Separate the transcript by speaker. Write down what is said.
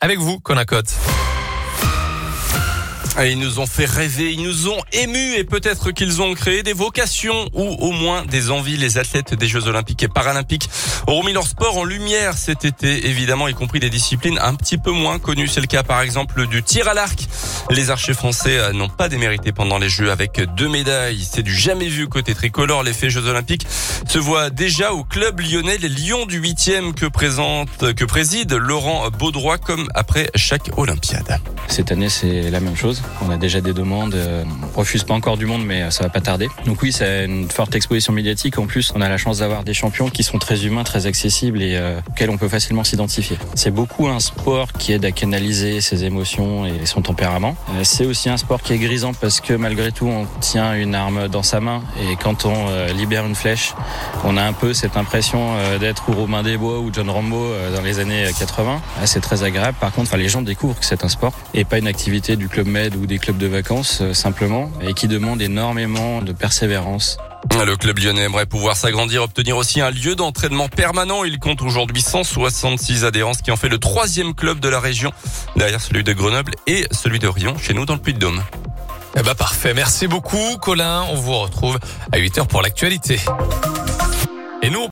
Speaker 1: avec vous, Colin Cotte.
Speaker 2: Et ils nous ont fait rêver, ils nous ont émus et peut-être qu'ils ont créé des vocations ou au moins des envies. Les athlètes des Jeux Olympiques et Paralympiques auront mis leur sport en lumière cet été, évidemment, y compris des disciplines un petit peu moins connues. C'est le cas par exemple du tir à l'arc. Les archers français n'ont pas démérité pendant les Jeux avec 2 médailles. C'est du jamais vu côté tricolore. L'effet Jeux Olympiques se voit déjà au club lyonnais, les Lions du 8e que préside Laurent Baudroy comme après chaque Olympiade.
Speaker 3: Cette année, c'est la même chose. On a déjà des demandes. On refuse pas encore du monde, mais ça va pas tarder. Donc oui, c'est une forte exposition médiatique. En plus, on a la chance d'avoir des champions qui sont très humains, très accessibles et auxquels on peut facilement s'identifier. C'est beaucoup un sport qui aide à canaliser ses émotions et son tempérament. C'est aussi un sport qui est grisant parce que malgré tout, on tient une arme dans sa main et quand on libère une flèche, on a un peu cette impression d'être Robin des Bois ou John Rambo dans les années 80. C'est très agréable. Par contre, les gens découvrent que c'est un sport et pas une activité du Club Med ou des clubs de vacances simplement et qui demande énormément de persévérance.
Speaker 2: Le club lyonnais aimerait pouvoir s'agrandir, obtenir aussi un lieu d'entraînement permanent. Il compte aujourd'hui 166 adhérents, ce qui en fait le 3e club de la région, derrière celui de Grenoble et celui de Rion, chez nous dans le Puy-de-Dôme.
Speaker 1: Parfait. Merci beaucoup, Colin. On vous retrouve à 8h pour l'actualité. Et nous,